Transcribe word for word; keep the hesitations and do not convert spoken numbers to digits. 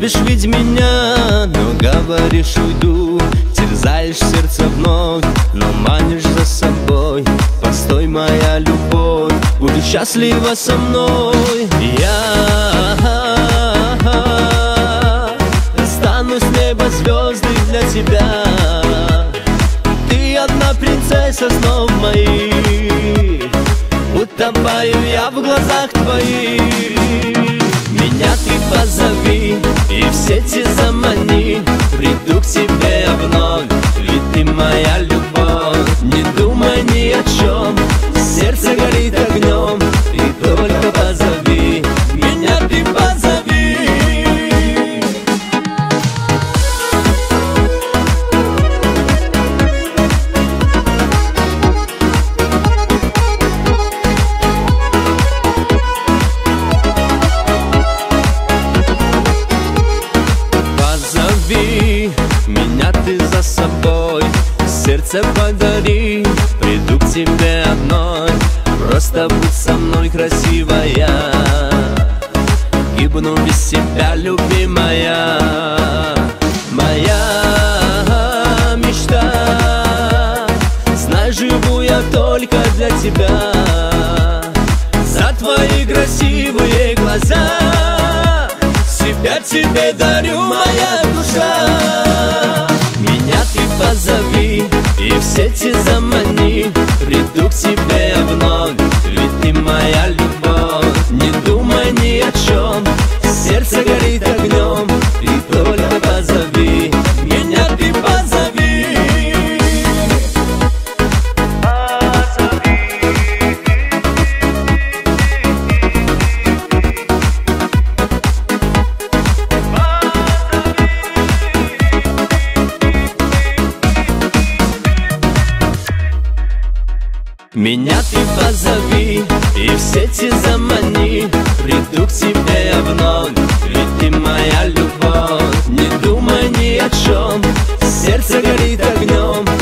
Любишь ведь меня, но говоришь уйду. Терзаешь сердце вновь, но манишь за собой. Постой, моя любовь, будь счастлива со мной. Я достану с неба звезды для тебя. Ты одна принцесса снов моих, утопаю я в глазах твоих. Меня ты позови и в сети замани, приду к тебе вновь, ведь ты моя любовь. Не думай ни о чем, сердце горит огнем, ты только позови, меня ты позови. Позови меня ты за собой, сердце подари, приду к тебе одной. Просто будь со мной, красивая, гибну без себя, любимая. Моя мечта, знай, живу я только для тебя. За твои красивые глаза себя тебе дарю, моя душа. Меня ты позови и в сети замани, приду к тебе вновь, ведь ты моя любовь. Не думай ни о чем, сердце горит огнем, ты только позови, меня ты позови. Меня ты позови и в сети замани, приду к тебе вновь, ведь ты моя любовь. Не думай ни о чем, сердце горит огнем,